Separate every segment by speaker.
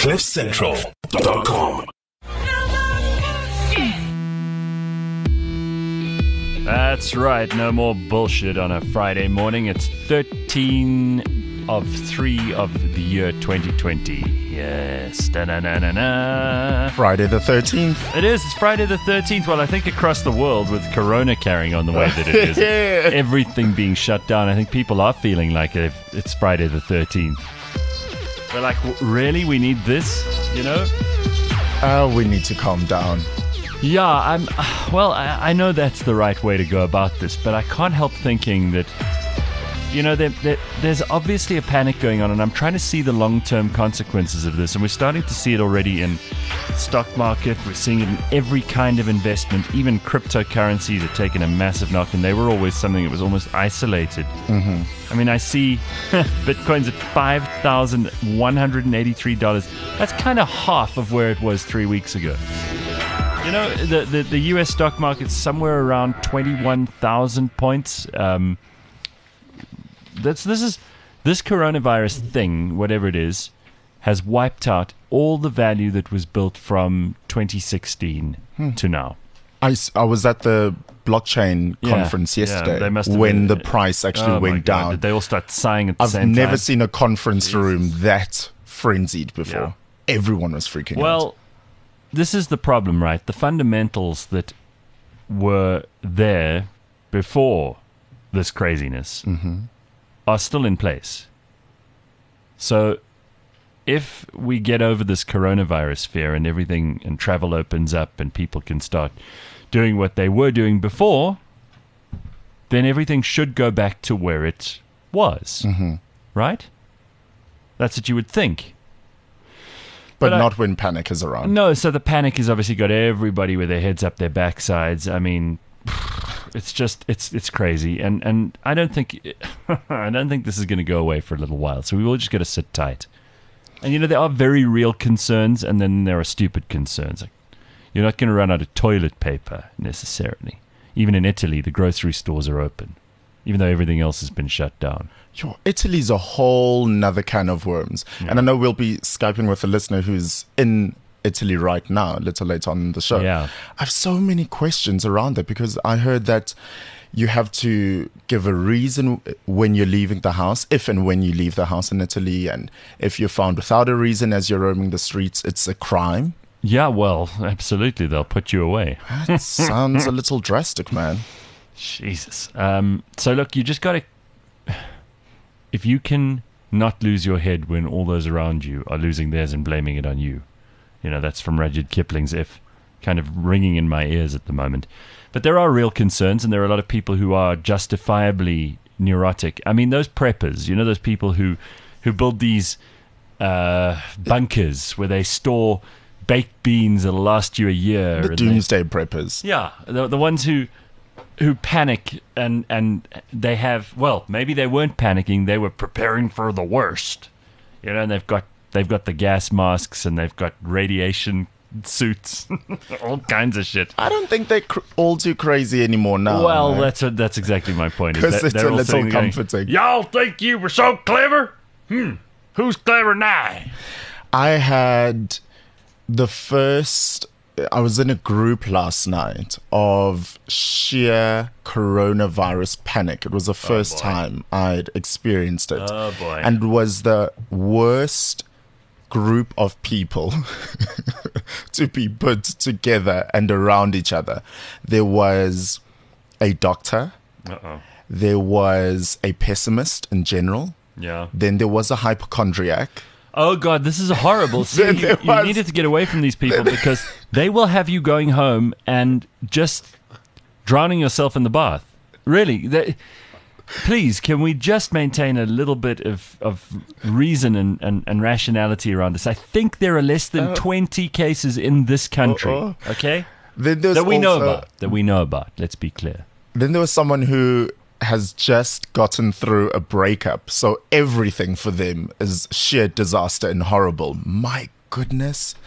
Speaker 1: CliffCentral.com.
Speaker 2: That's right, no more bullshit on a Friday morning. It's 13 of 3 of the year 2020. Yes, da-na-na-na-na.
Speaker 3: Friday the 13th.
Speaker 2: It is, it's Friday the 13th. Well, I think across the world with Corona carrying on the way that it is, everything being shut down, I think people are feeling like it's Friday the 13th. We're like, really? We need this? You know?
Speaker 3: We need to calm down.
Speaker 2: Yeah, I know that's the right way to go about this, but I can't help thinking that, you know, there's obviously a panic going on, and I'm trying to see the long-term consequences of this, and we're starting to see it already in stock market. We're seeing it in every kind of investment. Even cryptocurrencies have taken a massive knock, and they were always something that was almost isolated. Mm-hmm. I mean, I see Bitcoin's at $5,183. That's kind of half of where it was 3 weeks ago. You know, the U.S. stock market's somewhere around 21,000 points. This coronavirus thing, whatever it is, has wiped out all the value that was built from 2016 to now.
Speaker 3: I was at the blockchain conference yesterday when the price actually went down.
Speaker 2: Did they all start sighing at the same time?
Speaker 3: I've never seen a conference room that frenzied before. Yeah. Everyone was freaking out.
Speaker 2: Well, this is the problem, right? The fundamentals that were there before this craziness are still in place. So if we get over this coronavirus fear and everything, and travel opens up and people can start doing what they were doing before, then everything should go back to where it was. Right? That's what you would think.
Speaker 3: But not when panic is around.
Speaker 2: No, so the panic has obviously got everybody with their heads up their backsides. I mean, it's just it's crazy, and I don't think this is going to go away for a little while. So we all just got to sit tight. And you know, there are very real concerns, and then there are stupid concerns. Like, you're not going to run out of toilet paper necessarily. Even in Italy, the grocery stores are open, even though everything else has been shut down.
Speaker 3: Italy's a whole nother can of worms. Yeah. And I know we'll be Skyping with a listener who's in Italy right now, a little later on in the show.
Speaker 2: Yeah.
Speaker 3: I have so many questions around that, because I heard that you have to give a reason when you're leaving the house, if and when you leave the house in Italy. And if you're found without a reason as you're roaming the streets, it's a crime.
Speaker 2: Yeah, well, absolutely. They'll put you away.
Speaker 3: That sounds a little drastic, man.
Speaker 2: Jesus. So look, you just got to... If you can not lose your head when all those around you are losing theirs and blaming it on you. You know, that's from Rudyard Kipling's If, kind of ringing in my ears at the moment. But there are real concerns, and there are a lot of people who are justifiably neurotic. I mean, those preppers, you know, those people who build these bunkers where they store baked beans that'll last you a year.
Speaker 3: The doomsday preppers.
Speaker 2: Yeah, the ones who panic and they have, well, maybe they weren't panicking, they were preparing for the worst. You know, and they've got the gas masks, and they've got radiation suits, all kinds of shit.
Speaker 3: I don't think they're all too crazy anymore now.
Speaker 2: Well, right? that's exactly my point.
Speaker 3: Because it's a little comforting.
Speaker 2: Y'all think you were so clever? Who's clever now?
Speaker 3: I had I was in a group last night of sheer coronavirus panic. It was the first time I'd experienced it.
Speaker 2: Oh, boy.
Speaker 3: And it was the worst group of people to be put together and around each other. There was a doctor. There was a pessimist in general.
Speaker 2: Yeah.
Speaker 3: Then there was a hypochondriac.
Speaker 2: Oh, God, this is horrible. See, you needed to get away from these people, because they will have you going home and just drowning yourself in the bath. Really. Please, can we just maintain a little bit of reason and rationality around this? I think there are less than 20 cases in this country, okay? That we know about. Let's be clear.
Speaker 3: Then there was someone who has just gotten through a breakup, so everything for them is sheer disaster and horrible. My goodness.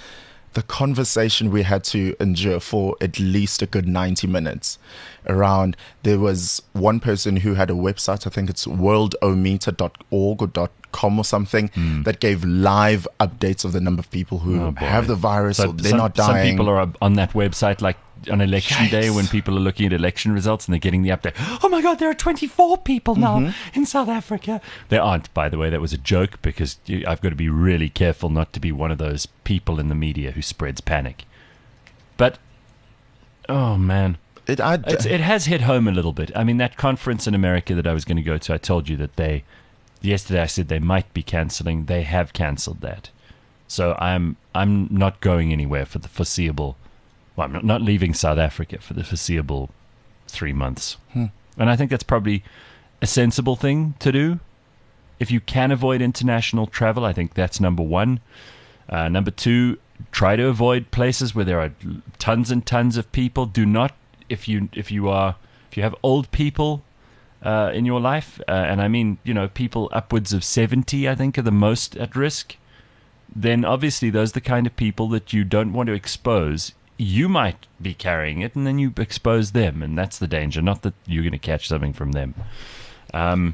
Speaker 3: the conversation we had to endure for at least a good 90 minutes around, there was one person who had a website, I think it's worldometer.org or .com or something, that gave live updates of the number of people who have the virus or they're not dying.
Speaker 2: Some people are on that website like on election day when people are looking at election results and they're getting the update. Oh my God, there are 24 people now in South Africa. There aren't, by the way. That was a joke because I've got to be really careful not to be one of those people in the media who spreads panic. But, oh man, it has hit home a little bit. I mean, that conference in America that I was going to go to, I told you that yesterday I said they might be cancelling. They have cancelled that. So I'm not going anywhere for the foreseeable. Well, I'm not leaving South Africa for the foreseeable 3 months. And I think that's probably a sensible thing to do. If you can avoid international travel, I think that's number one. Number two, try to avoid places where there are tons and tons of people. Do not, if you have old people in your life, and I mean, people upwards of 70, I think, are the most at risk, then obviously those are the kind of people that you don't want to expose. You might be carrying it, and then you expose them, and that's the danger. Not that you're going to catch something from them. I'm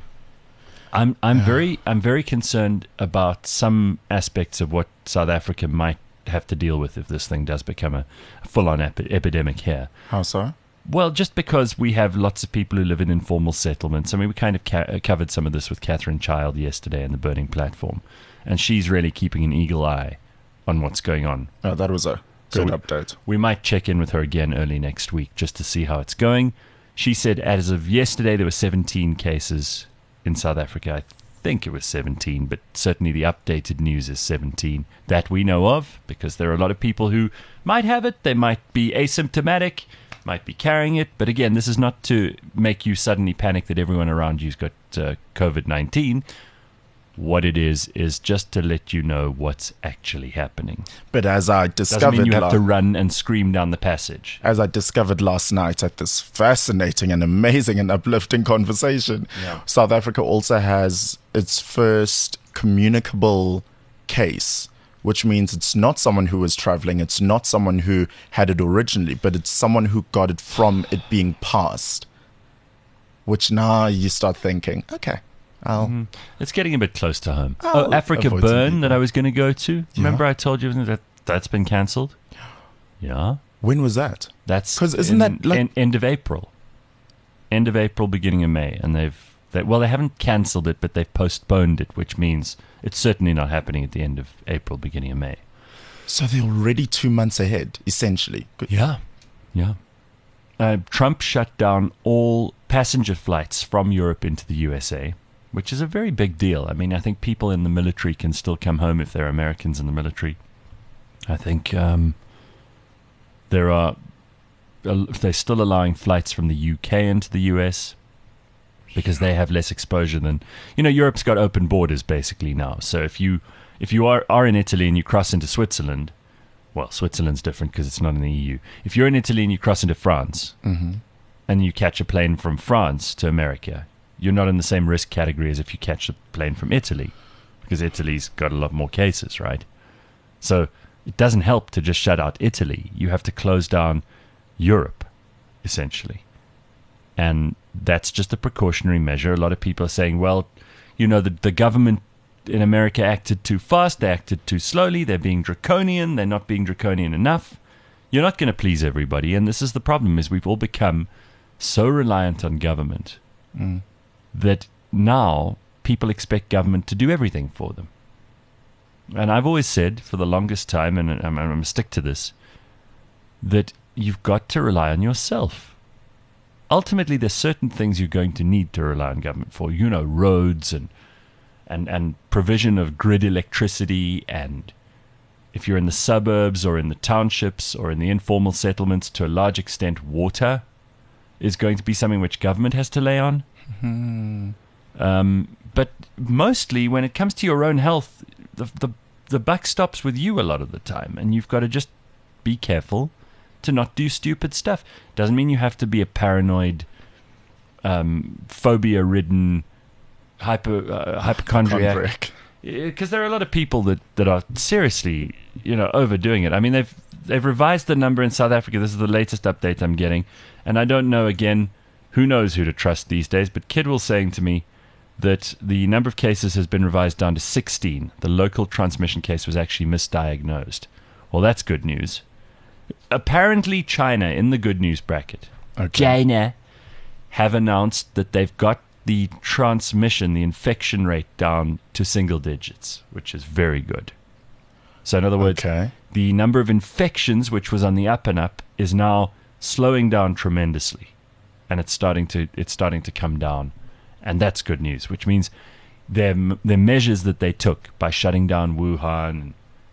Speaker 2: very concerned about some aspects of what South Africa might have to deal with if this thing does become a full-on epidemic here.
Speaker 3: How so?
Speaker 2: Well, just because we have lots of people who live in informal settlements. I mean, we kind of covered some of this with Catherine Child yesterday in the Burning Platform, and she's really keeping an eagle eye on what's going on.
Speaker 3: Oh, that was a good update.
Speaker 2: We might check in with her again early next week just to see how it's going. She said as of yesterday there were 17 cases in South Africa. I think it was 17, but certainly the updated news is 17 that we know of, because there are a lot of people who might have it. They might be asymptomatic, might be carrying it. But again, this is not to make you suddenly panic that everyone around you's got COVID-19. What it is just to let you know what's actually happening.
Speaker 3: But as I discovered,
Speaker 2: doesn't mean you have to run and scream down the passage.
Speaker 3: As I discovered last night at this fascinating and amazing and uplifting conversation, South Africa also has its first communicable case, which means it's not someone who was traveling, it's not someone who had it originally, but it's someone who got it from it being passed. Which now you start thinking, okay.
Speaker 2: It's getting a bit close to home. Africa Burn that I was going to go to. Remember I told you that's been cancelled? Yeah.
Speaker 3: When was that?
Speaker 2: That's
Speaker 3: 'cause isn't that like
Speaker 2: end of April? End of April, beginning of May. And they haven't cancelled it, but they've postponed it, which means it's certainly not happening at the end of April, beginning of May.
Speaker 3: So they're already 2 months ahead, essentially. Good.
Speaker 2: Yeah. Trump shut down all passenger flights from Europe into the USA, which is a very big deal. I mean, I think people in the military can still come home if they're Americans in the military. I think they're still allowing flights from the UK into the US because they have less exposure than... Europe's got open borders basically now. So if you are in Italy and you cross into Switzerland, well, Switzerland's different because it's not in the EU. If you're in Italy and you cross into France and you catch a plane from France to America, you're not in the same risk category as if you catch a plane from Italy, because Italy's got a lot more cases, right? So it doesn't help to just shut out Italy. You have to close down Europe, essentially. And that's just a precautionary measure. A lot of people are saying, well, the government in America acted too fast, they acted too slowly, they're being draconian, they're not being draconian enough. You're not going to please everybody, and this is the problem, is we've all become so reliant on government that now people expect government to do everything for them. And I've always said for the longest time, and I'm going to stick to this, that you've got to rely on yourself. Ultimately, there's certain things you're going to need to rely on government for. Roads and provision of grid electricity, and if you're in the suburbs or in the townships or in the informal settlements, to a large extent, water is going to be something which government has to lay on. But mostly, when it comes to your own health, the buck stops with you a lot of the time, and you've got to just be careful to not do stupid stuff. Doesn't mean you have to be a paranoid, phobia-ridden hypochondriac. because there are a lot of people that are seriously, overdoing it. I mean, they've revised the number in South Africa. This is the latest update I'm getting, and I don't know. Again, who knows who to trust these days? But Kidwell saying to me that the number of cases has been revised down to 16. The local transmission case was actually misdiagnosed. Well, that's good news. Apparently, China in the good news bracket.
Speaker 3: Okay.
Speaker 2: China have announced that they've got the transmission, the infection rate down to single digits, which is very good. So in other words, the number of infections, which was on the up and up, is now slowing down tremendously, and it's starting to come down, and that's good news. Which means their measures that they took by shutting down Wuhan,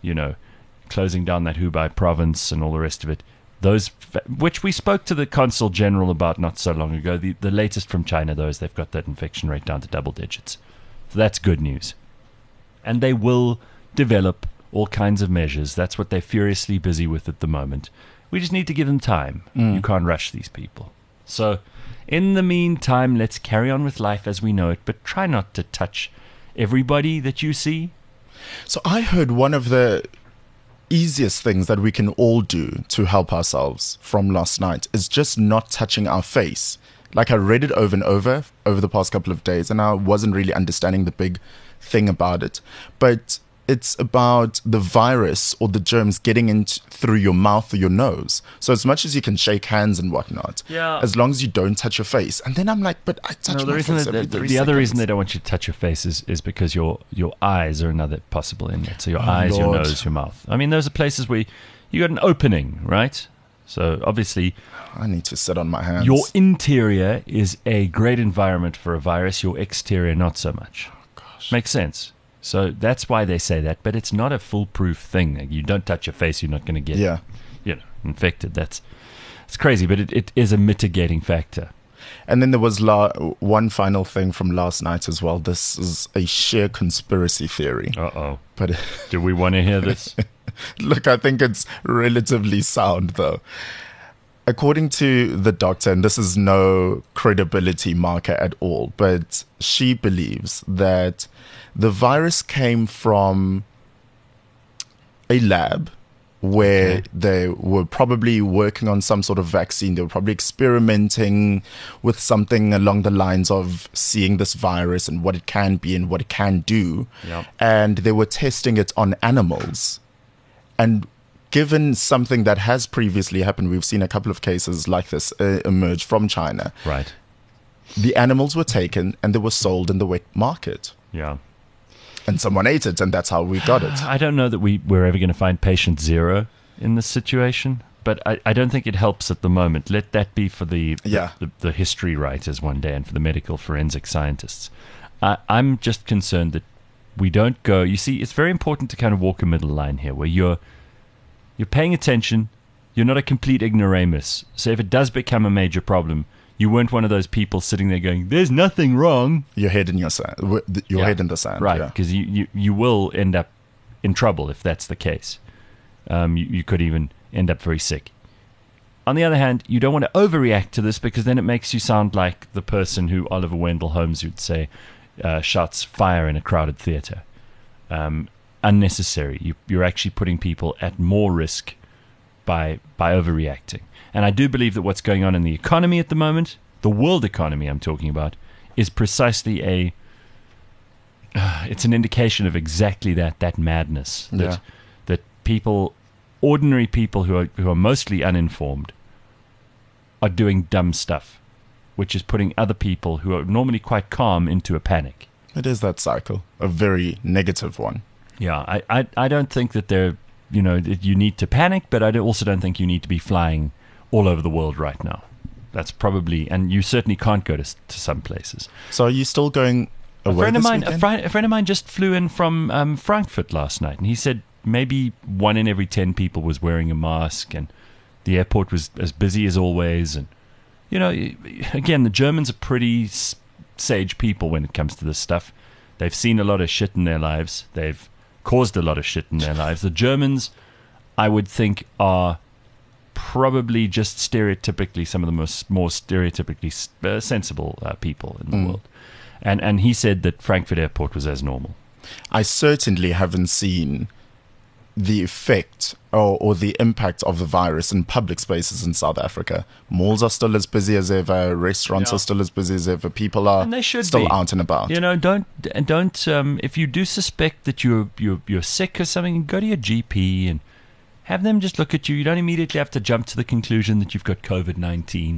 Speaker 2: closing down that Hubei province and all the rest of it, those which we spoke to the consul general about not so long ago. The latest from China, though, is they've got that infection rate down to double digits. So that's good news, and they will develop all kinds of measures. That's what they're furiously busy with at the moment. We just need to give them time. You can't rush these people. So in the meantime, let's carry on with life as we know it, but try not to touch everybody that you see.
Speaker 3: So I heard one of the easiest things that we can all do to help ourselves from last night is just not touching our face. Like, I read it over and over the past couple of days, and I wasn't really understanding the big thing about it. But it's about the virus or the germs getting in through your mouth or your nose. So as much as you can shake hands and whatnot, as long as you don't touch your face. And then I'm like, but I touch my face every 3 seconds.
Speaker 2: The other reason they don't want you to touch your face is because your eyes are another possible inlet. So your eyes,
Speaker 3: Lord.
Speaker 2: your nose, your mouth. I mean, those are places where you got an opening, right? So obviously,
Speaker 3: I need to sit on my hands.
Speaker 2: Your interior is a great environment for a virus. Your exterior, not so much.
Speaker 3: Oh, gosh.
Speaker 2: Makes sense. So that's why they say that, but it's not a foolproof thing. You don't touch your face, you're not going to get infected. That's crazy, but it is a mitigating factor.
Speaker 3: And then there was one final thing from last night as well. This is a sheer conspiracy theory.
Speaker 2: Uh-oh.
Speaker 3: But
Speaker 2: do we want to hear this?
Speaker 3: Look, I think it's relatively sound, though. According to the doctor, and this is no credibility marker at all, but she believes that the virus came from a lab where they were probably working on some sort of vaccine. They were probably experimenting with something along the lines of seeing this virus and what it can be and what it can do.
Speaker 2: Yep.
Speaker 3: And they were testing it on animals. And given something that has previously happened, we've seen a couple of cases like this emerge from China.
Speaker 2: Right.
Speaker 3: The animals were taken and they were sold in the wet market.
Speaker 2: Yeah.
Speaker 3: And someone ate it, and that's how we got it.
Speaker 2: I don't know that we're ever going to find patient zero in this situation, but I don't think it helps at the moment. Let that be for the history writers one day and for the medical forensic scientists. I'm just concerned that we don't go... You see, it's very important to kind of walk a middle line here, where you're paying attention, you're not a complete ignoramus. So if it does become a major problem, you weren't one of those people sitting there going, "There's nothing wrong."
Speaker 3: Your head in your sand, head in the sand,
Speaker 2: right? Because you will end up in trouble if that's the case. You could even end up very sick. On the other hand, you don't want to overreact to this because then it makes you sound like the person who Oliver Wendell Holmes would say shouts fire in a crowded theater. Unnecessary. You're actually putting people at more risk by overreacting. And I do believe that what's going on in the economy at the moment, the world economy I'm talking about, is precisely it's an indication of exactly that madness. That people, ordinary people who are mostly uninformed, are doing dumb stuff, which is putting other people who are normally quite calm into a panic.
Speaker 3: It is that cycle, a very negative one.
Speaker 2: Yeah, I don't think that you need to panic, but I also don't think you need to be flying all over the world right now. That's probably, and you certainly can't go to some places.
Speaker 3: So are you still going away this weekend?
Speaker 2: A friend of mine just flew in from Frankfurt last night, and he said maybe 1 in every 10 people was wearing a mask, and the airport was as busy as always. And again, the Germans are pretty sage people when it comes to this stuff. They've seen a lot of shit in their lives. They've caused a lot of shit in their lives. The Germans, I would think, are probably just stereotypically some of the more stereotypically sensible people in the world. And he said that Frankfurt Airport was as normal.
Speaker 3: I certainly haven't seen the effect or the impact of the virus in public spaces in South Africa. Malls are still as busy as ever. Restaurants are still as busy as ever. People are
Speaker 2: And they should
Speaker 3: still
Speaker 2: be.
Speaker 3: out and about.
Speaker 2: You know, don't. If you do suspect that you're sick or something, go to your GP and have them just look at you. You don't immediately have to jump to the conclusion that you've got COVID-19.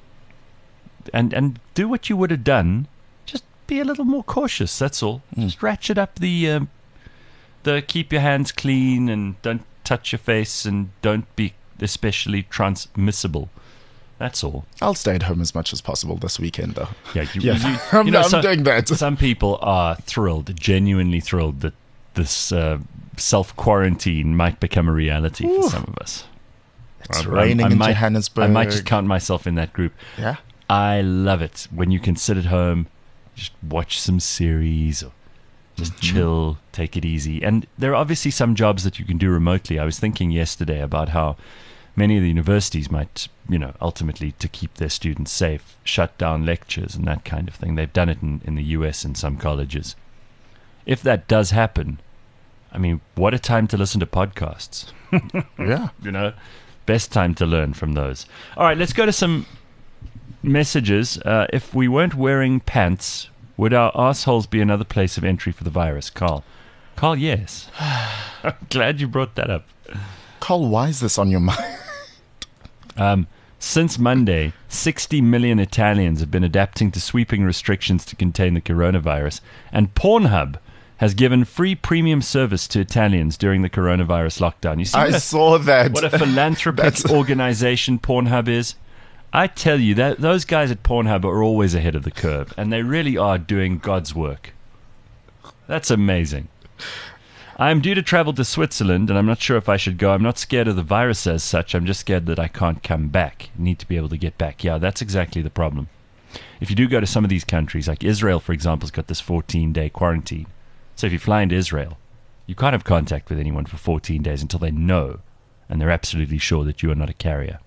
Speaker 2: And do what you would have done. Just be a little more cautious. That's all. Just ratchet up the keep your hands clean and don't touch your face and don't be especially transmissible. That's all.
Speaker 3: I'll stay at home as much as possible this weekend, though.
Speaker 2: Yeah,
Speaker 3: I'm doing that.
Speaker 2: Some people are thrilled, genuinely thrilled that this self-quarantine might become a reality for some of us.
Speaker 3: It's raining in Johannesburg.
Speaker 2: I might just count myself in that group.
Speaker 3: Yeah.
Speaker 2: I love it when you can sit at home, just watch some series or just chill, take it easy. And there are obviously some jobs that you can do remotely. I was thinking yesterday about how many of the universities might, ultimately, to keep their students safe, shut down lectures and that kind of thing. They've done it in the US in some colleges. If that does happen, I mean, what a time to listen to podcasts.
Speaker 3: Yeah.
Speaker 2: Best time to learn from those. All right, let's go to some messages. If we weren't wearing pants, would our assholes be another place of entry for the virus? Carl, yes. I'm glad you brought that up.
Speaker 3: Carl, why is this on your mind?
Speaker 2: Since Monday, 60 million Italians have been adapting to sweeping restrictions to contain the coronavirus, and Pornhub has given free premium service to Italians during the coronavirus lockdown. You see,
Speaker 3: I saw that.
Speaker 2: What a philanthropic organization Pornhub is. I tell you, that those guys at Pornhub are always ahead of the curve, and they really are doing God's work. That's amazing. I'm due to travel to Switzerland, and I'm not sure if I should go. I'm not scared of the virus as such. I'm just scared that I can't come back. I need to be able to get back. Yeah, that's exactly the problem. If you do go to some of these countries, like Israel, for example, has got this 14-day quarantine. So if you fly into Israel, you can't have contact with anyone for 14 days until they know, and they're absolutely sure that you are not a carrier.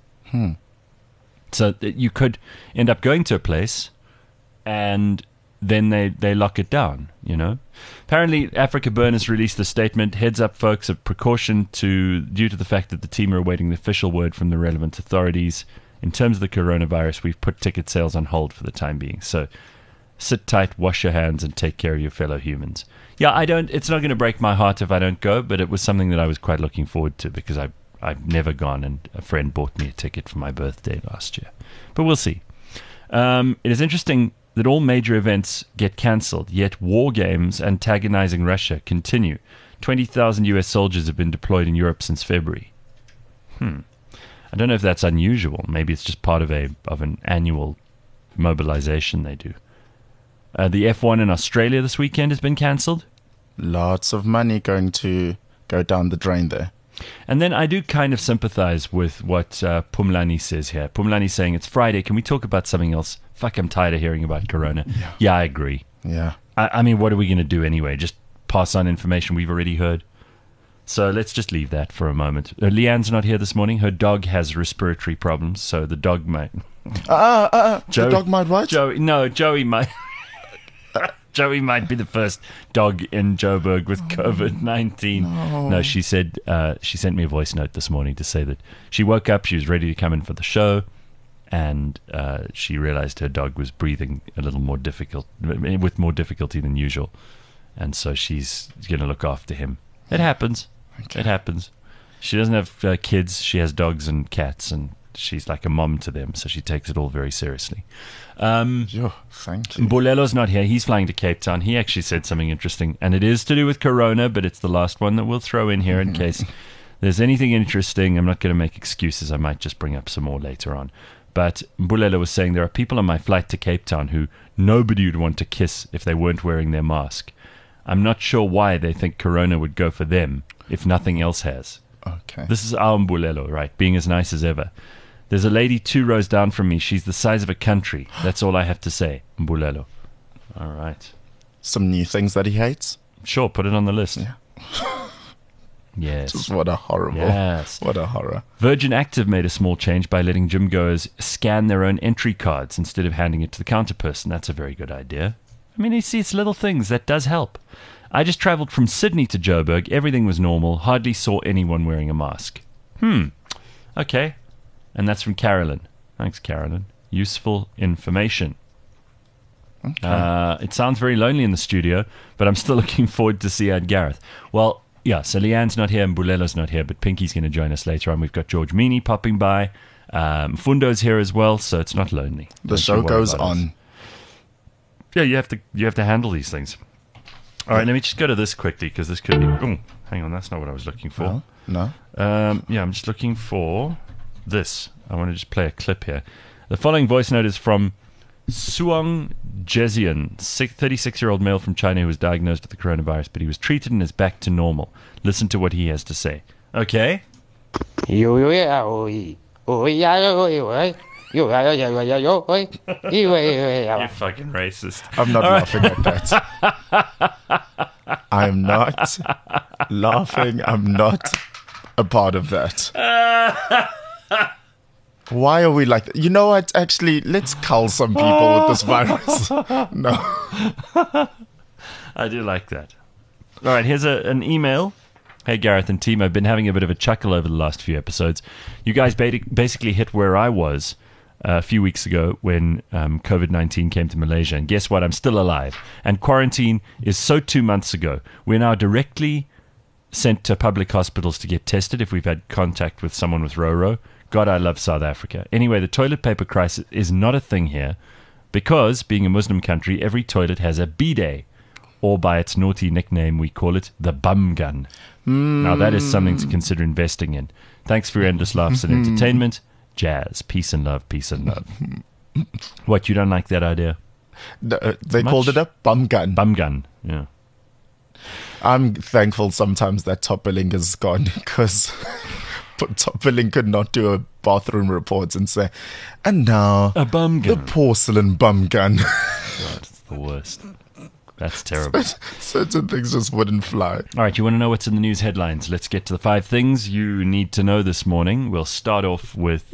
Speaker 2: So you could end up going to a place and then they lock it down, Apparently, Africa Burn has released a statement, heads up folks, of precaution due to the fact that the team are awaiting the official word from the relevant authorities. In terms of the coronavirus, we've put ticket sales on hold for the time being. So sit tight, wash your hands, and take care of your fellow humans. Yeah, it's not going to break my heart if I don't go, but it was something that I was quite looking forward to because I've never gone, and a friend bought me a ticket for my birthday last year. But we'll see. It is interesting that all major events get cancelled, yet war games antagonizing Russia continue. 20,000 US soldiers have been deployed in Europe since February. I don't know if that's unusual. Maybe it's just part of an annual mobilization they do. The F1 in Australia this weekend has been cancelled.
Speaker 3: Lots of money going to go down the drain there.
Speaker 2: And then I do kind of sympathize with what Pumlani says here. Pumlani's saying, it's Friday, can we talk about something else? Fuck, I'm tired of hearing about Corona. Yeah, I agree.
Speaker 3: Yeah.
Speaker 2: I mean, what are we going to do anyway? Just pass on information we've already heard? So let's just leave that for a moment. Leanne's not here this morning. Her dog has respiratory problems, so the dog might...
Speaker 3: the dog might what?
Speaker 2: Joey might... Joey might be the first dog in Joburg with COVID-19. No, she said she sent me a voice note this morning to say that she woke up, she was ready to come in for the show, and she realized her dog was breathing a little more with more difficulty than usual, and so she's going to look after him. It happens. Okay. It happens. She doesn't have kids. She has dogs and cats, and she's like a mom to them, so she takes it all very seriously.
Speaker 3: Thank you.
Speaker 2: Bulelo's not here. He's flying to Cape Town. He actually said something interesting, and it is to do with Corona, but it's the last one that we'll throw in here in case there's anything interesting. I'm not going to make excuses. I might just bring up some more later on. But Bulelo was saying there are people on my flight to Cape Town who nobody would want to kiss if they weren't wearing their mask. I'm not sure why they think Corona would go for them if nothing else has.
Speaker 3: Okay.
Speaker 2: This is our Mbulelo, right? Being as nice as ever. There's a lady 2 rows down from me. She's the size of a country. That's all I have to say. Mbulelo. All right.
Speaker 3: Some new things that he hates?
Speaker 2: Sure, put it on the list.
Speaker 3: Yeah.
Speaker 2: Yes.
Speaker 3: Just what a horrible.
Speaker 2: Yes.
Speaker 3: What a horror.
Speaker 2: Virgin Active made a small change by letting gym goers scan their own entry cards instead of handing it to the counter person. That's a very good idea. I mean, you see, it's little things. That does help. I just travelled from Sydney to Joburg. Everything was normal. Hardly saw anyone wearing a mask. Okay. And that's from Carolyn. Thanks, Carolyn. Useful information.
Speaker 3: Okay.
Speaker 2: It sounds very lonely in the studio, but I'm still looking forward to see Gareth. Well, yeah, so Leanne's not here and Bulelo's not here, but Pinky's going to join us later on. We've got George Meany popping by. Fundo's here as well, so it's not lonely.
Speaker 3: The show goes on.
Speaker 2: Yeah, you have to handle these things. All right, let me just go to this quickly because this could be. Oh, hang on, that's not what I was looking for.
Speaker 3: No.
Speaker 2: Yeah, I'm just looking for this. I want to just play a clip here. The following voice note is from Suong Jezian, 36-year-old male from China who was diagnosed with the coronavirus, but he was treated and is back to normal. Listen to what he has to say. Okay?
Speaker 1: You
Speaker 2: fucking racist.
Speaker 3: I'm not laughing at that. I'm not laughing. I'm not a part of that. Why are we like that? You know what? Actually, let's cull some people with this virus. No.
Speaker 2: I do like that. All right, here's an email. Hey, Gareth and team, I've been having a bit of a chuckle over the last few episodes. You guys basically hit where I was a few weeks ago when COVID-19 came to Malaysia. And guess what? I'm still alive. And quarantine is so 2 months ago. We're now directly sent to public hospitals to get tested if we've had contact with someone with Roro. God, I love South Africa. Anyway, the toilet paper crisis is not a thing here because, being a Muslim country, every toilet has a bidet. Or by its naughty nickname, we call it the bum gun. Now, that is something to consider investing in. Thanks for your endless laughs and entertainment. Jazz. Peace and love. Peace and love. What, you don't like that idea?
Speaker 3: They called it a bum gun.
Speaker 2: Bum gun, yeah.
Speaker 3: I'm thankful sometimes that Toppling is gone because Toppling could not do a bathroom report and say, and now
Speaker 2: a bum gun.
Speaker 3: The porcelain bum gun.
Speaker 2: God, it's the worst. That's terrible.
Speaker 3: Certain things just wouldn't fly.
Speaker 2: All right, you want to know what's in the news headlines? Let's get to the 5 things you need to know this morning. We'll start off with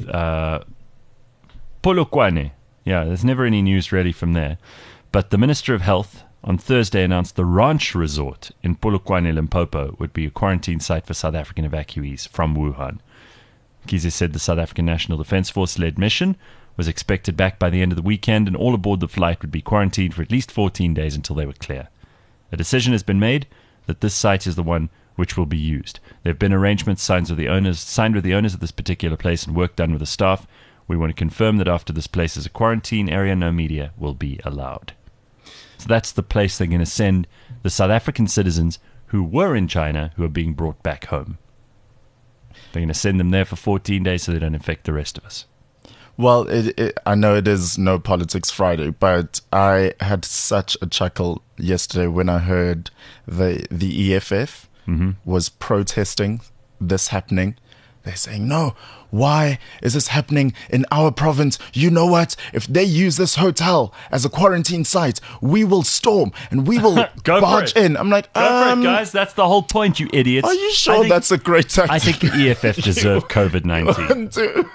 Speaker 2: Polokwane. Yeah, there's never any news really from there. But the Minister of Health on Thursday announced the Ranch Resort in Polokwane, Limpopo would be a quarantine site for South African evacuees from Wuhan. Kize said the South African National Defence Force-led mission was expected back by the end of the weekend, and all aboard the flight would be quarantined for at least 14 days until they were clear. A decision has been made that this site is the one which will be used. There have been arrangements signed with the owners of this particular place and work done with the staff. We want to confirm that after this place is a quarantine area, no media will be allowed. So that's the place they're going to send the South African citizens who were in China who are being brought back home. They're going to send them there for 14 days so they don't infect the rest of us.
Speaker 3: Well, I know it is No Politics Friday, but I had such a chuckle yesterday when I heard the EFF was protesting this happening. They're saying, no, why is this happening in our province? You know what? If they use this hotel as a quarantine site, we will storm and we will barge in. I'm like,
Speaker 2: Go for it, guys. That's the whole point, you idiots.
Speaker 3: Are you sure that's a great tactic?
Speaker 2: I think the EFF deserve COVID-19.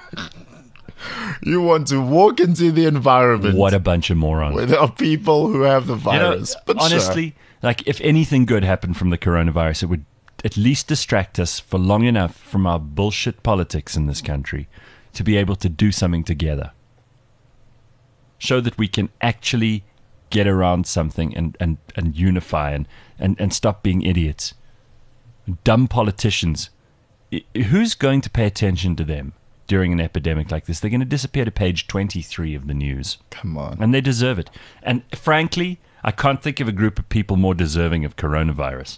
Speaker 3: You want to walk into the environment.
Speaker 2: What a bunch of morons.
Speaker 3: Where there are people who have the virus. But
Speaker 2: honestly, like if anything good happened from the coronavirus, it would at least distract us for long enough from our bullshit politics in this country to be able to do something together. Show that we can actually get around something and unify and stop being idiots. Dumb politicians. Who's going to pay attention to them during an epidemic like this? They're going to disappear to page 23 of the news.
Speaker 3: Come on.
Speaker 2: And they deserve it. And frankly, I can't think of a group of people more deserving of coronavirus.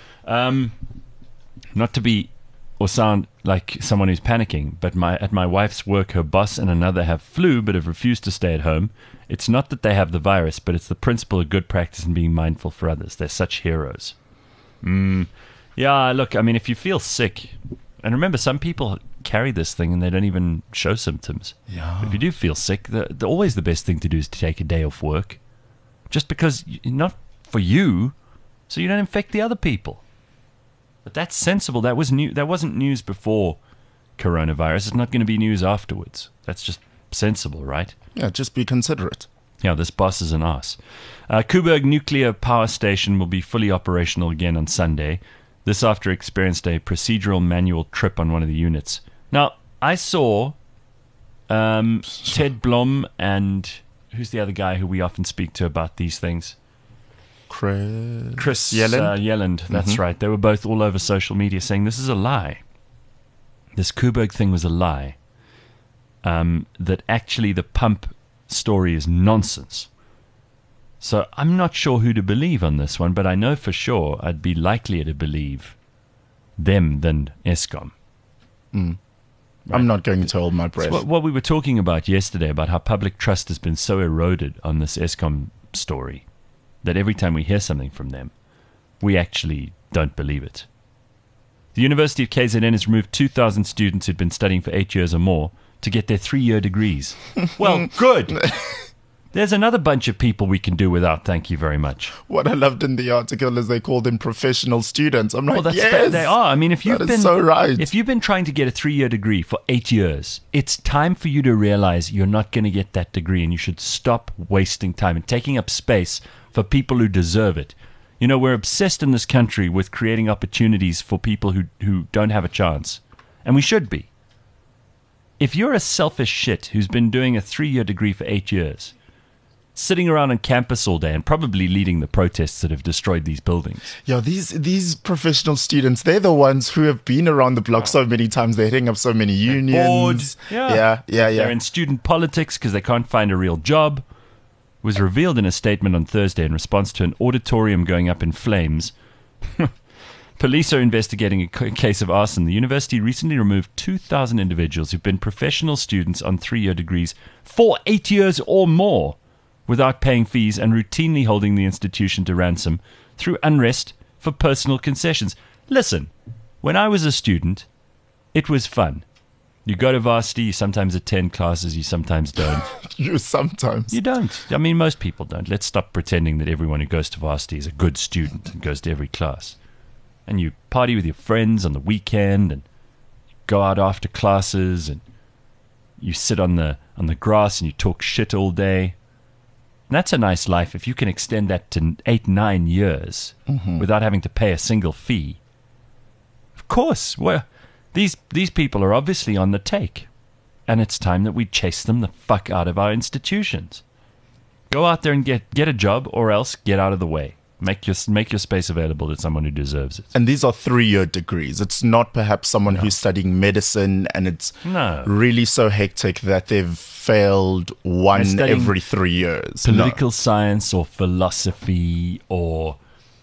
Speaker 2: Not to be or sound like someone who's panicking, but at my wife's work, her boss and another have flu but have refused to stay at home. It's not that they have the virus, but it's the principle of good practice and being mindful for others. They're such heroes. Yeah, look, I mean, if you feel sick, and remember, some people carry this thing and they don't even show symptoms.
Speaker 3: Yeah.
Speaker 2: But if you do feel sick, always the best thing to do is to take a day off work. Just because, not for you, so you don't infect the other people. But that's sensible. That wasn't news before coronavirus. It's not going to be news afterwards. That's just sensible, right?
Speaker 3: Yeah, just be considerate.
Speaker 2: Yeah, this boss is an ass. Koeberg Nuclear Power Station will be fully operational again on Sunday. This after experienced a procedural manual trip on one of the units. Now, I saw Ted Blom and who's the other guy who we often speak to about these things?
Speaker 3: Chris Yelland.
Speaker 2: Yelland, that's right. They were both all over social media saying this is a lie. This Koeberg thing was a lie. That actually the pump story is nonsense. So I'm not sure who to believe on this one, but I know for sure I'd be likelier to believe them than Eskom.
Speaker 3: Right. I'm not going to hold my breath.
Speaker 2: So what we were talking about yesterday, about how public trust has been so eroded on this Eskom story, that every time we hear something from them, we actually don't believe it. The University of KZN has removed 2,000 students who'd been studying for 8 years or more to get their 3-year degrees. Well, good. There's another bunch of people we can do without, thank you very much.
Speaker 3: What I loved in the article is they called them professional students. I'm like, yes,
Speaker 2: they are. I mean, if you've been
Speaker 3: so right.
Speaker 2: If you've been trying to get a 3-year degree for 8 years, it's time for you to realize you're not going to get that degree, and you should stop wasting time and taking up space for people who deserve it. You know, we're obsessed in this country with creating opportunities for people who don't have a chance, and we should be. If you're a selfish shit who's been doing a 3-year degree for 8 years, sitting around on campus all day and probably leading the protests that have destroyed these buildings.
Speaker 3: Yeah, these professional students, they're the ones who have been around the block so many times. They're hitting up so many unions.
Speaker 2: Yeah. They're in student politics because they can't find a real job. It was revealed in a statement on Thursday in response to an auditorium going up in flames. Police are investigating a case of arson. The university recently removed 2,000 individuals who've been professional students on 3-year degrees for 8 years or more, without paying fees and routinely holding the institution to ransom through unrest for personal concessions. Listen, when I was a student, it was fun. You go to varsity, you sometimes attend classes, you sometimes don't.
Speaker 3: You sometimes.
Speaker 2: You don't. I mean, most people don't. Let's stop pretending that everyone who goes to varsity is a good student and goes to every class. And you party with your friends on the weekend and go out after classes and you sit on the grass and you talk shit all day. That's a nice life if you can extend that to 8-9 years without having to pay a single fee. Of course, well, these people are obviously on the take, and it's time that we chase them the fuck out of our institutions. Go out there and get a job, or else get out of the way. Make your space available to someone who deserves it.
Speaker 3: And these are 3-year degrees. It's not perhaps someone who's studying medicine and it's really so hectic that they've failed one every 3 years.
Speaker 2: Political science or philosophy or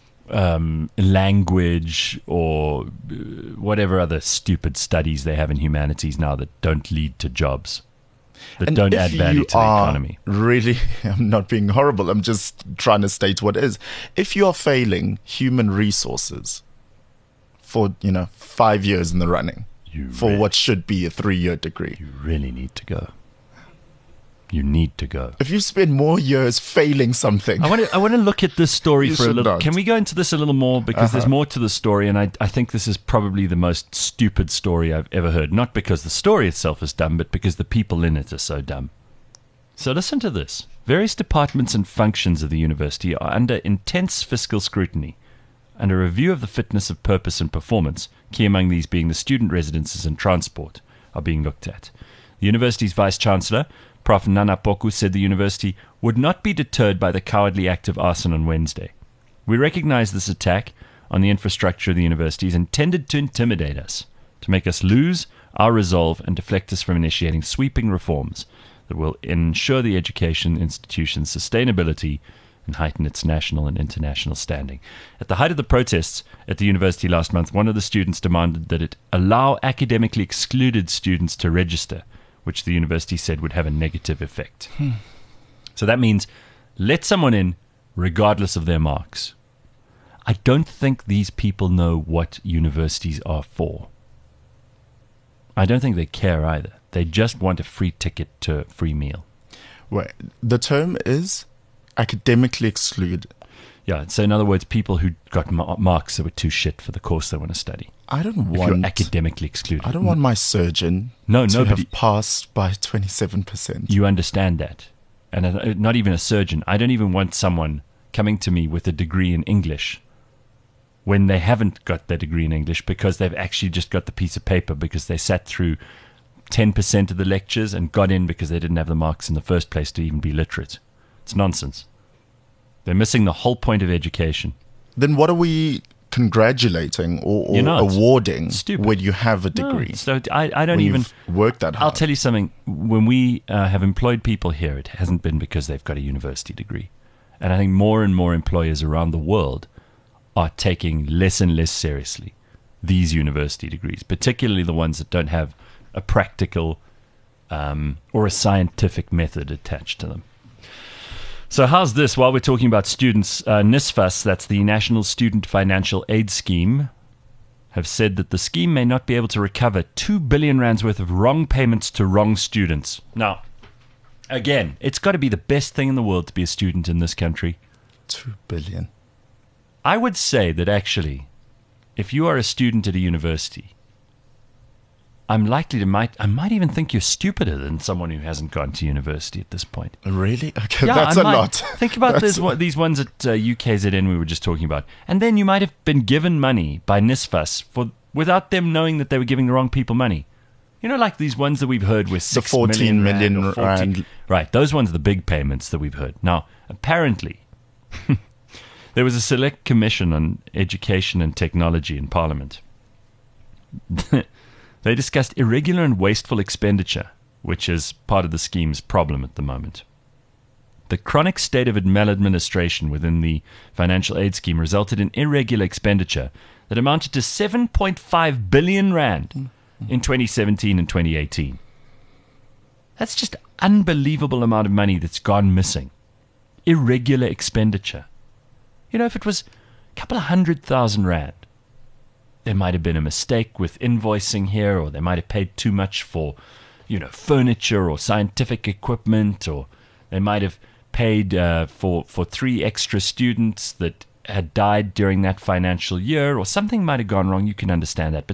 Speaker 2: language or whatever other stupid studies they have in humanities now that don't lead to jobs. That don't add value to the economy. Really,
Speaker 3: I'm not being horrible. I'm just trying to state what is. If you are failing human resources for 5 years in the running for what should be a 3-year degree,
Speaker 2: you really need to go. You need to go.
Speaker 3: If you spend more years failing something,
Speaker 2: I want to look at this story for a little. Can we go into this a little more, because there's more to the story, and I think this is probably the most stupid story I've ever heard. Not because the story itself is dumb, but because the people in it are so dumb. So listen to this. Various departments and functions of the university are under intense fiscal scrutiny, and a review of the fitness of purpose and performance, key among these being the student residences and transport, are being looked at. The university's vice-chancellor, Prof. Nana Poku, said the university would not be deterred by the cowardly act of arson on Wednesday. We recognize this attack on the infrastructure of the university is intended to intimidate us, to make us lose our resolve and deflect us from initiating sweeping reforms that will ensure the education institution's sustainability and heighten its national and international standing. At the height of the protests at the university last month, one of the students demanded that it allow academically excluded students to register, which the university said would have a negative effect. So that means let someone in regardless of their marks. I don't think these people know what universities are for. I don't think they care either. They just want a free ticket to a free meal.
Speaker 3: Wait, the term is academically excluded.
Speaker 2: Yeah, so in other words, people who got marks that were too shit for the course they want to study.
Speaker 3: I don't want...
Speaker 2: If you're academically excluded.
Speaker 3: I don't want my surgeon to have passed by 27%.
Speaker 2: You understand that. and not even a surgeon. I don't even want someone coming to me with a degree in English when they haven't got their degree in English, because they've actually just got the piece of paper because they sat through 10% of the lectures and got in because they didn't have the marks in the first place to even be literate. It's nonsense. They're missing the whole point of education.
Speaker 3: Then what are we congratulating or awarding when you have a degree?
Speaker 2: No, so I don't even
Speaker 3: work that hard.
Speaker 2: I'll tell you something. When we have employed people here, it hasn't been because they've got a university degree. And I think more and more employers around the world are taking less and less seriously these university degrees, particularly the ones that don't have a practical or a scientific method attached to them. So how's this? While we're talking about students, NSFAS, that's the National Student Financial Aid Scheme, have said that the scheme may not be able to recover 2 billion rands worth of wrong payments to wrong students. Now, again, it's got to be the best thing in the world to be a student in this country.
Speaker 3: 2 billion.
Speaker 2: I would say that actually, if you are a student at a university, I might even think you're stupider than someone who hasn't gone to university at this point.
Speaker 3: Really? Okay,
Speaker 2: Yeah,
Speaker 3: that's a lot.
Speaker 2: Think about these ones at UKZN we were just talking about. And then you might have been given money by NSFAS without them knowing that they were giving the wrong people money. You know, like these ones that we've heard with 6
Speaker 3: the 14 million rand.
Speaker 2: Right, those ones are the big payments that we've heard. Now, apparently, there was a select commission on education and technology in Parliament. They discussed irregular and wasteful expenditure, which is part of the scheme's problem at the moment. The chronic state of maladministration within the financial aid scheme resulted in irregular expenditure that amounted to 7.5 billion rand in 2017 and 2018. That's just unbelievable amount of money that's gone missing. Irregular expenditure. You know, if it was a couple of 100,000 rand, there might have been a mistake with invoicing here, or they might have paid too much for, furniture or scientific equipment, or they might have paid for 3 extra students that had died during that financial year, or something might have gone wrong. You can understand that. But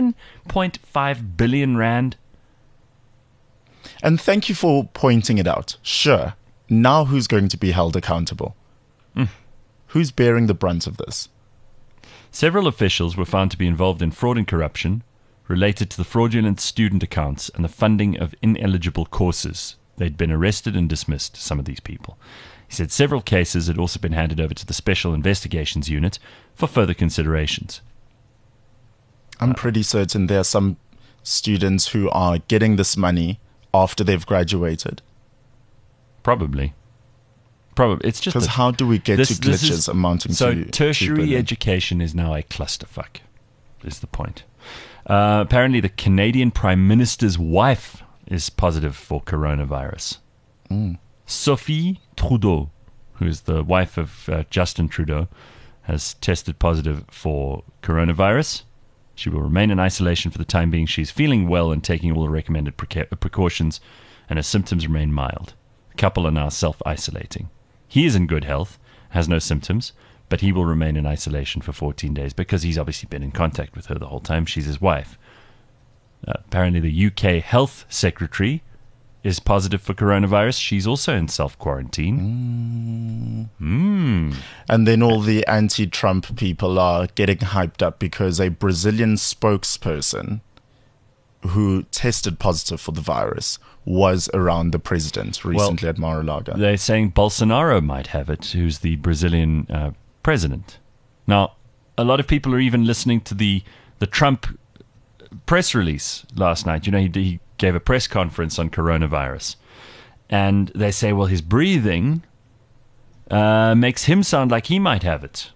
Speaker 2: 7.5 billion rand.
Speaker 3: And thank you for pointing it out. Sure. Now who's going to be held accountable? Who's bearing the brunt of this?
Speaker 2: Several officials were found to be involved in fraud and corruption related to the fraudulent student accounts and the funding of ineligible courses. They'd been arrested and dismissed, some of these people. He said several cases had also been handed over to the Special Investigations Unit for further considerations.
Speaker 3: I'm pretty certain there are some students who are getting this money after they've graduated.
Speaker 2: Probably. It's just
Speaker 3: because how do we get to glitches amounting to...
Speaker 2: So tertiary education is now a clusterfuck, is the point. Apparently the Canadian Prime Minister's wife is positive for coronavirus. Sophie Trudeau, who is the wife of Justin Trudeau, has tested positive for coronavirus. She will remain in isolation for the time being. She's feeling well and taking all the recommended precautions, and her symptoms remain mild. The couple are now self-isolating. He is in good health, has no symptoms, but he will remain in isolation for 14 days because he's obviously been in contact with her the whole time. She's his wife. Apparently the UK Health Secretary is positive for coronavirus. She's also in self-quarantine.
Speaker 3: And then all the anti-Trump people are getting hyped up because a Brazilian spokesperson who tested positive for the virus was around the president recently at Mar-a-Lago.
Speaker 2: They're saying Bolsonaro might have it, who's the Brazilian president. Now, a lot of people are even listening to the Trump press release last night. He gave a press conference on coronavirus. And they say, well, his breathing makes him sound like he might have it.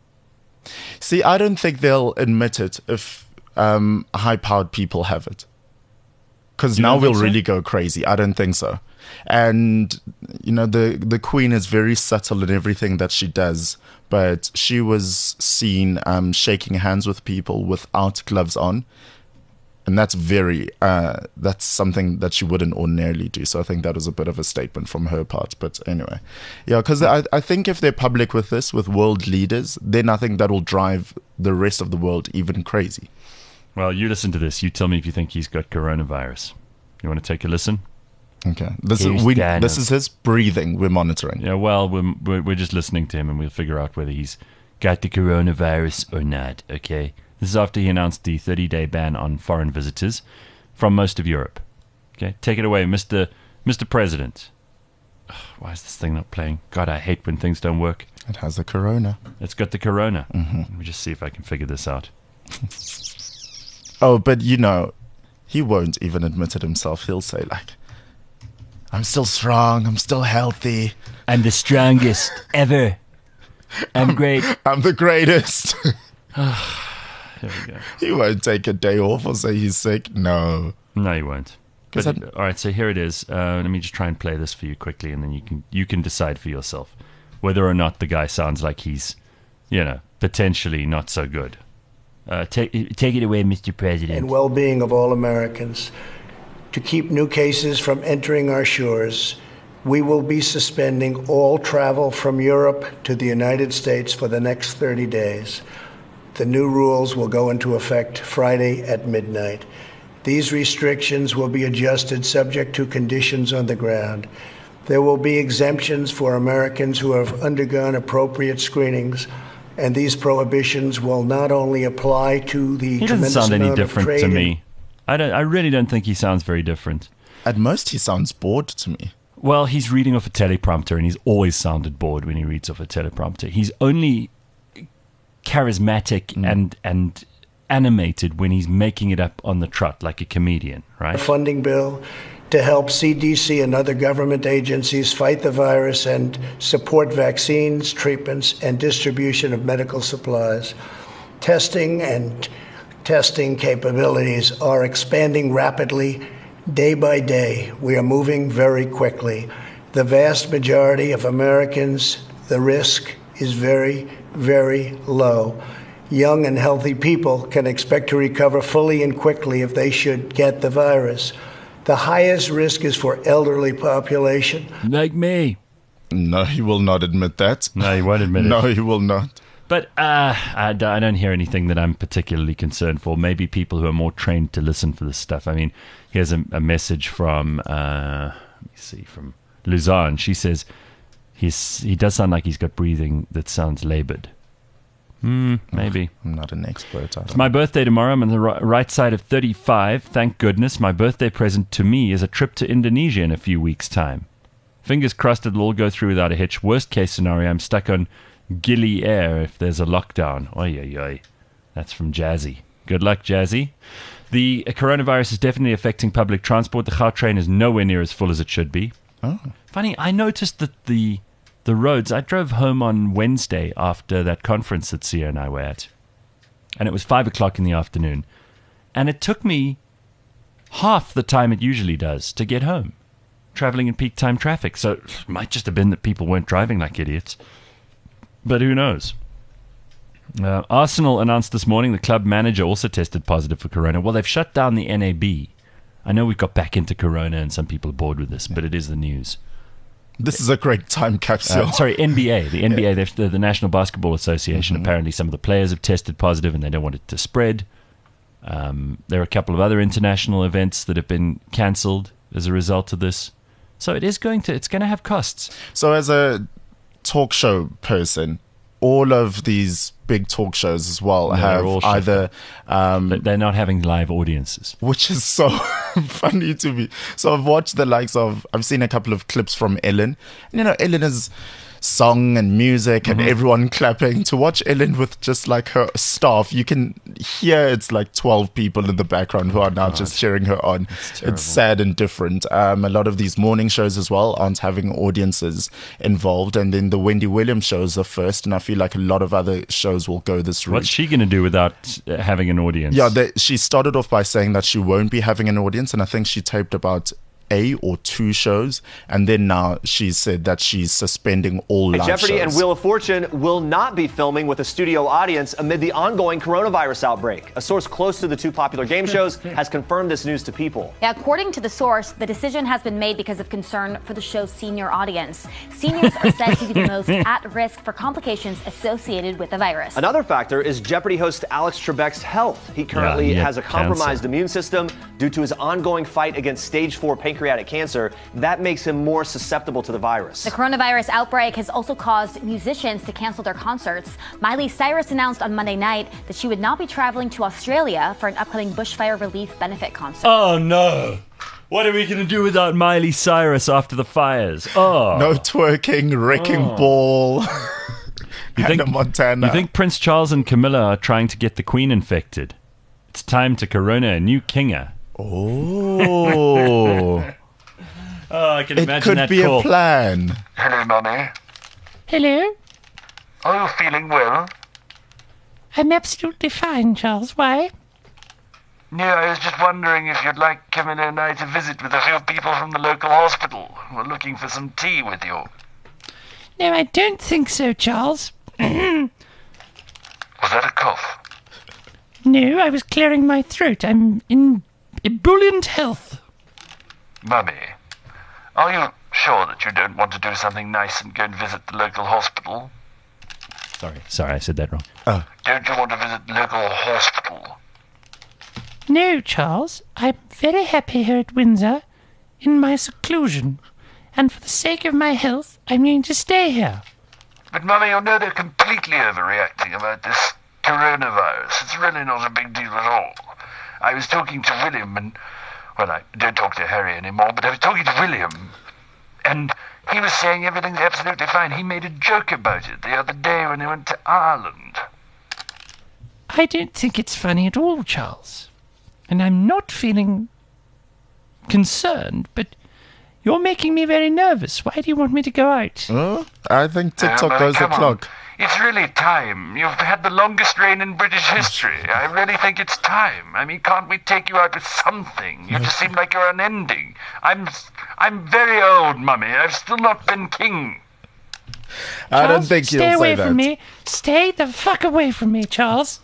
Speaker 3: See, I don't think they'll admit it if high-powered people have it. Because now we'll really go crazy. I don't think so. And, the Queen is very subtle in everything that she does. But she was seen shaking hands with people without gloves on. And that's that's something that she wouldn't ordinarily do. So I think that was a bit of a statement from her part. But anyway, yeah, because I think if they're public with this, with world leaders, then I think that will drive the rest of the world even crazy.
Speaker 2: Well, you listen to this. You tell me if you think he's got coronavirus. You want to take a listen?
Speaker 3: Okay. This
Speaker 2: Here's
Speaker 3: is
Speaker 2: Daniel.
Speaker 3: this is his breathing we're monitoring.
Speaker 2: Yeah, well, we're just listening to him, and we'll figure out whether he's got the coronavirus or not, okay? This is after he announced the 30-day ban on foreign visitors from most of Europe. Okay, take it away, Mr. President. Ugh, why is this thing not playing? God, I hate when things don't work.
Speaker 3: It has the corona.
Speaker 2: It's got the corona. Let me just see if I can figure this out.
Speaker 3: Oh, but you know, he won't even admit it himself. He'll say like, I'm still strong, I'm still healthy.
Speaker 2: I'm the strongest ever. I'm great.
Speaker 3: I'm the greatest.
Speaker 2: Here we go.
Speaker 3: He won't take a day off or say he's sick. No.
Speaker 2: No, you won't. But, all right, so here it is. Let me just try and play this for you quickly, and then you can decide for yourself whether or not the guy sounds like he's, potentially not so good. Take it away, Mr. President.
Speaker 1: And well-being of all Americans. To keep new cases from entering our shores, we will be suspending all travel from Europe to the United States for the next 30 days. The new rules will go into effect Friday at midnight. These restrictions will be adjusted subject to conditions on the ground. There will be exemptions for Americans who have undergone appropriate screenings, and these prohibitions will not only apply to the
Speaker 2: He doesn't
Speaker 1: tremendous
Speaker 2: sound any
Speaker 1: amount of
Speaker 2: different
Speaker 1: trade
Speaker 2: to
Speaker 1: in-
Speaker 2: me. I really don't think he sounds very different.
Speaker 3: At most, he sounds bored to me.
Speaker 2: Well, he's reading off a teleprompter, and he's always sounded bored when he reads off a teleprompter. He's only charismatic and animated when he's making it up on the trot like a comedian, right?
Speaker 1: funding bill to help CDC and other government agencies fight the virus and support vaccines, treatments, and distribution of medical supplies. Testing capabilities are expanding rapidly day by day. We are moving very quickly. The vast majority of Americans, the risk is very, very low. Young and healthy people can expect to recover fully and quickly if they should get the virus. The highest risk is for elderly population.
Speaker 2: Like me.
Speaker 3: No, he will not admit that.
Speaker 2: No, he won't admit it.
Speaker 3: No, he will not.
Speaker 2: But I don't hear anything that I'm particularly concerned for. Maybe people who are more trained to listen for this stuff. I mean, here's a message from, let me see, from Luzanne. She says he does sound like he's got breathing that sounds labored. Maybe.
Speaker 3: I'm not an expert.
Speaker 2: It's my birthday tomorrow. I'm on the right side of 35. Thank goodness. My birthday present to me is a trip to Indonesia in a few weeks' time. Fingers crossed it'll all go through without a hitch. Worst case scenario, I'm stuck on Gili Air if there's a lockdown. Oy, oy, oy. That's from Jazzy. Good luck, Jazzy. The coronavirus is definitely affecting public transport. The Gautrain is nowhere near as full as it should be.
Speaker 3: Oh.
Speaker 2: Funny, I noticed that the roads, I drove home on Wednesday after that conference that Sia and I were at, and it was 5 o'clock in the afternoon, and it took me half the time it usually does to get home, traveling in peak time traffic. So it might just have been that people weren't driving like idiots, but who knows? Arsenal announced this morning the club manager also tested positive for corona. Well, they've shut down the NAB. I know we've got back into corona and some people are bored with this, but it is the news.
Speaker 3: This is a great time capsule.
Speaker 2: NBA. The NBA, the National Basketball Association, apparently some of the players have tested positive and they don't want it to spread. There are a couple of other international events that have been cancelled as a result of this. So it's going to have costs.
Speaker 3: So as a talk show person, all of these big talk shows as well have either...
Speaker 2: they're not having live audiences.
Speaker 3: Which is so funny to me. So I've watched the likes of... I've seen a couple of clips from Ellen. And, Ellen is song and music and everyone clapping. To watch Ellen with just like her staff, you can hear it's like 12 people in the background who are now just cheering her on. It's sad and different. A lot of these morning shows as well aren't having audiences involved, and then the Wendy Williams shows are first, and I feel like a lot of other shows will go this route.
Speaker 2: What's she going to do without having an audience?
Speaker 3: Yeah, she started off by saying that she won't be having an audience, and I think she taped about 1 or 2 shows, and then now she said that she's suspending all live
Speaker 4: Jeopardy
Speaker 3: shows.
Speaker 4: and Wheel of Fortune will not be filming with a studio audience amid the ongoing coronavirus outbreak. A source close to the 2 popular game shows has confirmed this news to People.
Speaker 5: Yeah, according to the source, the decision has been made because of concern for the show's senior audience. Seniors are said to be the most at risk for complications associated with the virus.
Speaker 4: Another factor is Jeopardy host Alex Trebek's health. He currently has a compromised immune system due to his ongoing fight against stage 4 pancreatitis pancreatic cancer. That makes him more susceptible to the virus.
Speaker 5: The coronavirus outbreak has also caused musicians to cancel their concerts. Miley Cyrus announced on Monday night that she would not be traveling to Australia for an upcoming bushfire relief benefit concert.
Speaker 2: Oh, no. What are we going to do without Miley Cyrus after the fires? Oh.
Speaker 3: No twerking, wrecking ball. Hannah Montana.
Speaker 2: You think Prince Charles and Camilla are trying to get the Queen infected? It's time to corona a new kinger.
Speaker 3: Oh.
Speaker 2: I can
Speaker 3: It
Speaker 2: imagine
Speaker 3: could
Speaker 2: that
Speaker 3: be
Speaker 2: call.
Speaker 3: a plan.
Speaker 6: Hello, Mummy.
Speaker 7: Hello?
Speaker 6: Are you feeling well?
Speaker 7: I'm absolutely fine, Charles. Why?
Speaker 6: Yeah, I was just wondering if you'd like Camilla and I to visit with a few people from the local hospital. We're looking for some tea with you.
Speaker 7: No, I don't think so, Charles.
Speaker 6: Was that a cough?
Speaker 7: No, I was clearing my throat. I'm in ebullient health.
Speaker 6: Mummy, are you sure that you don't want to do something nice and go and visit the local hospital?
Speaker 2: Sorry, I said that wrong.
Speaker 6: Don't you want to visit the local hospital?
Speaker 7: No, Charles. I'm very happy here at Windsor, in my seclusion. And for the sake of my health, I'm going to stay here.
Speaker 6: But, Mummy, you know they're completely overreacting about this coronavirus. It's really not a big deal at all. I was talking to William and... Well, I don't talk to Harry anymore, but I was talking to William. And he was saying everything's absolutely fine. He made a joke about it the other day when he went to Ireland.
Speaker 7: I don't think it's funny at all, Charles. And I'm not feeling concerned, but you're making me very nervous. Why do you want me to go out?
Speaker 3: Oh, I think TikTok
Speaker 6: Mummy,
Speaker 3: goes the
Speaker 6: come on.
Speaker 3: clock.
Speaker 6: It's really time. You've had the longest reign in British history. I really think it's time. I mean, can't we take you out with something? You just seem like you're unending. I'm very old, Mummy. I've still not been king.
Speaker 3: I don't
Speaker 7: Charles,
Speaker 3: think
Speaker 7: stay
Speaker 3: he'll
Speaker 7: away
Speaker 3: say
Speaker 7: from
Speaker 3: that.
Speaker 7: me. Stay the fuck away from me, Charles.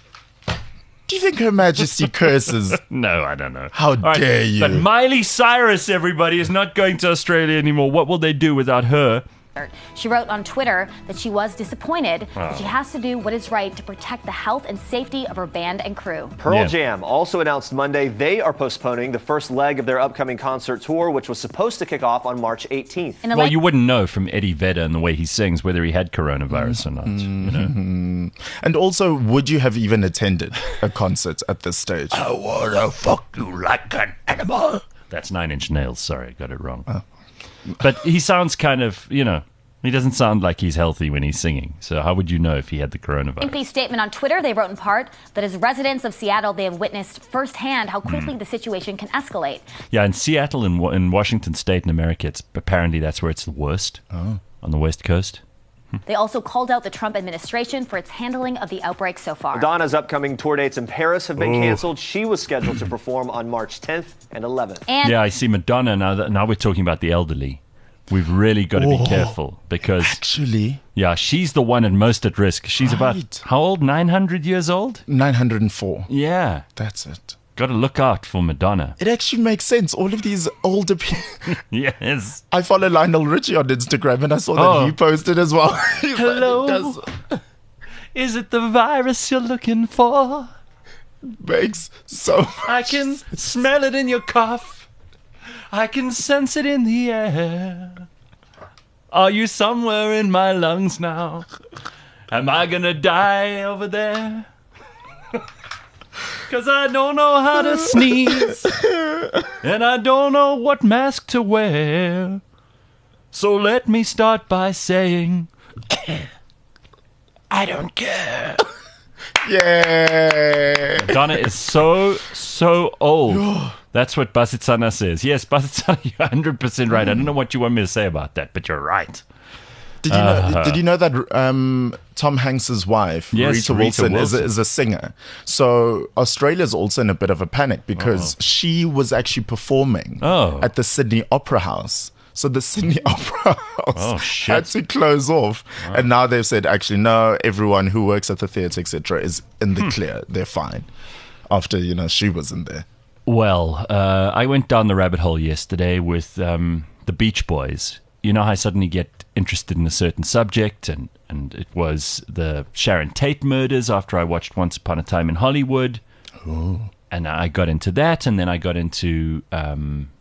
Speaker 3: Do you think Her Majesty curses?
Speaker 2: No, I don't know.
Speaker 3: How
Speaker 2: All right,
Speaker 3: dare you?
Speaker 2: But Miley Cyrus, everybody, is not going to Australia anymore. What will they do without her?
Speaker 5: She wrote on Twitter that she was disappointed, but she has to do what is right to protect the health and safety of her band and crew.
Speaker 4: Pearl Jam also announced Monday they are postponing the first leg of their upcoming concert tour, which was supposed to kick off on March 18th.
Speaker 5: In a
Speaker 2: Well,
Speaker 5: late-
Speaker 2: you wouldn't know from Eddie Vedder and the way he sings whether he had coronavirus or not. You know?
Speaker 3: And also, would you have even attended a concert at this stage?
Speaker 2: I wanna fuck you like an animal. That's 9 Inch Nails. Sorry, I got it wrong. But he sounds kind of, he doesn't sound like he's healthy when he's singing. So how would you know if he had the coronavirus?
Speaker 5: lengthy statement on Twitter, they wrote in part that as residents of Seattle, they have witnessed firsthand how quickly the situation can escalate.
Speaker 2: Yeah, in Seattle, in Washington State in America, apparently that's where it's the worst, on the West Coast.
Speaker 5: They also called out the Trump administration for its handling of the outbreak so far.
Speaker 4: Madonna's upcoming tour dates in Paris have been canceled. She was scheduled to perform on March 10th and 11th.
Speaker 5: And
Speaker 2: Yeah, I see Madonna now we're talking about the elderly. We've really got to be careful because,
Speaker 3: Actually,
Speaker 2: yeah, she's the one most at risk. She's about,
Speaker 3: Right.
Speaker 2: how old? 900 years old?
Speaker 3: 904.
Speaker 2: Yeah.
Speaker 3: That's it.
Speaker 2: Got to look out for Madonna.
Speaker 3: It actually makes sense. All of these older people.
Speaker 2: Yes.
Speaker 3: I follow Lionel Richie on Instagram and I saw that
Speaker 2: Oh.
Speaker 3: he posted as well. He's like,
Speaker 2: Hello?
Speaker 3: it does-
Speaker 2: Is it the virus you're looking for?
Speaker 3: makes so
Speaker 2: I can smell it in your cough. I can sense it in the air. Are you somewhere in my lungs now? Am I gonna die over there? 'Cause I don't know how to sneeze. And I don't know what mask to wear. So let me start by saying, I don't care.
Speaker 3: yeah.
Speaker 2: Donna is so old. That's what Basitsana says. Yes, Basitsana, you're 100% right. I don't know what you want me to say about that, but you're right.
Speaker 3: Did you know that Tom Hanks's wife,
Speaker 2: Yes,
Speaker 3: Rita
Speaker 2: Rita
Speaker 3: Wilson,
Speaker 2: Wilson.
Speaker 3: is a singer? So Australia's also in a bit of a panic because she was actually performing at the Sydney Opera House. So the Sydney Opera House had to close off. And now they've said, actually, no, everyone who works at the theatre, etc., is in the clear. They're fine. After, she was in there.
Speaker 2: Well, I went down the rabbit hole yesterday with the Beach Boys. You know how I suddenly get interested in a certain subject, and it was the Sharon Tate murders after I watched Once Upon a Time in Hollywood. And I got into that, and then I got into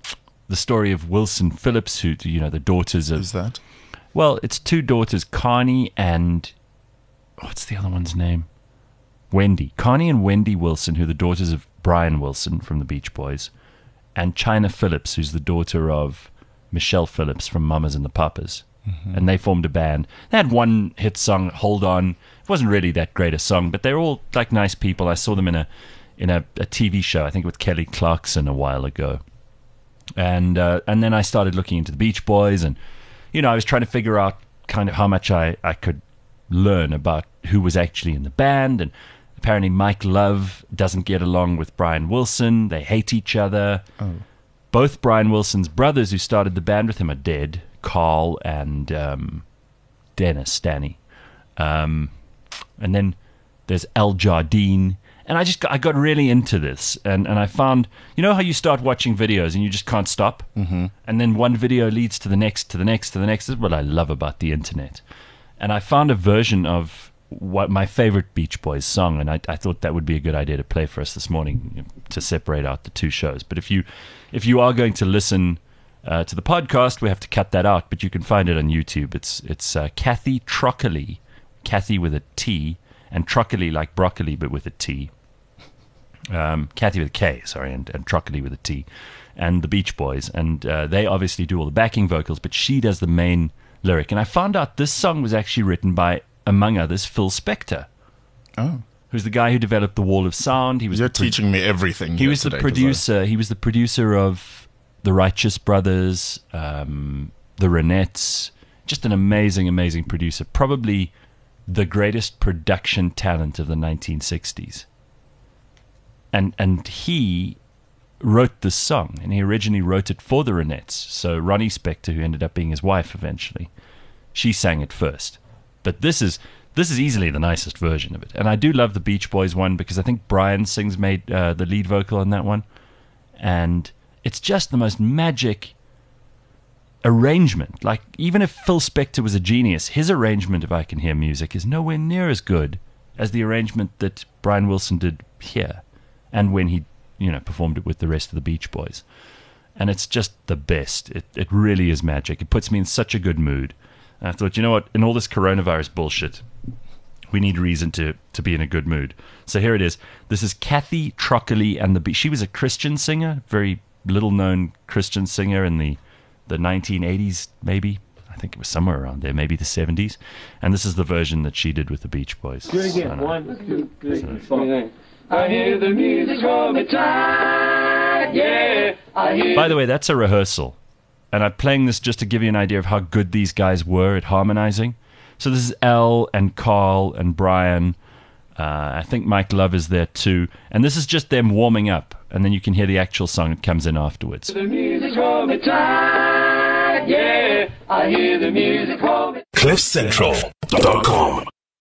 Speaker 2: the story of Wilson Phillips, who, you know, the daughters of...
Speaker 3: Who's that?
Speaker 2: Well, it's two daughters, Connie and... What's the other one's name? Wendy. Connie and Wendy Wilson, who are the daughters of Brian Wilson from the Beach Boys, and China Phillips, who's the daughter of Michelle Phillips from Mamas and the Papas. And they formed a band. They had one hit song, Hold On. It wasn't really that great a song, but they're all like nice people. I saw them in a TV show, I think with Kelly Clarkson a while ago. And then I started looking into the Beach Boys, and, you know, I was trying to figure out kind of how much I could learn about who was actually in the band. And apparently Mike Love doesn't get along with Brian Wilson. They hate each other. Oh. Both Brian Wilson's brothers who started the band with him are dead. Carl and Dennis, Danny. And then there's Al Jardine. And I got really into this. And I found, you know how you start watching videos and you just can't stop? Mm-hmm. And then one video leads to the next, to the next, to the next. This is what I love about the internet. And I found a version of what my favorite Beach Boys song, and I thought that would be a good idea to play for us this morning to separate out the two shows. But if you are going to listen to the podcast, we have to cut that out, but you can find it on YouTube. It's Kathy Trockley, Kathy with a T, and Trockley like broccoli but with a T. Kathy with a K, sorry, and Trockley with a T, and the Beach Boys, and they obviously do all the backing vocals, but she does the main lyric. And I found out this song was actually written by, among others, Phil Spector. Oh. Who's the guy who developed the Wall of Sound.
Speaker 3: You're teaching me everything.
Speaker 2: He was the producer. He was the producer of the Righteous Brothers, the Ronettes. Just an amazing, amazing producer. Probably the greatest production talent of the 1960s. And he wrote this song, and he originally wrote it for the Ronettes. So Ronnie Spector, who ended up being his wife eventually, she sang it first. But this is easily the nicest version of it. And I do love the Beach Boys one because I think Brian Sings made the lead vocal on that one. And it's just the most magic arrangement. Like, even if Phil Spector was a genius, his arrangement of I Can Hear Music is nowhere near as good as the arrangement that Brian Wilson did here. And when he, you know, performed it with the rest of the Beach Boys. And it's just the best. It really is magic. It puts me in such a good mood. And I thought, you know what, in all this coronavirus bullshit, we need reason to be in a good mood. So here it is. This is Kathy Trockley and the Beach. She was a Christian singer, very little-known Christian singer in the 1980s, maybe. I think it was somewhere around there, maybe the 70s. And this is the version that she did with the Beach Boys.
Speaker 8: Do it again. 1, 2, 3, 4. I hear the music from the tide, yeah.
Speaker 2: By the way, that's a rehearsal. And I'm playing this just to give you an idea of how good these guys were at harmonizing. So this is Al and Carl and Brian. I think Mike Love is there too. And this is just them warming up. And then you can hear the actual song that comes in afterwards.
Speaker 8: The music from the tide, yeah. I hear the music from the...
Speaker 9: CliffCentral.com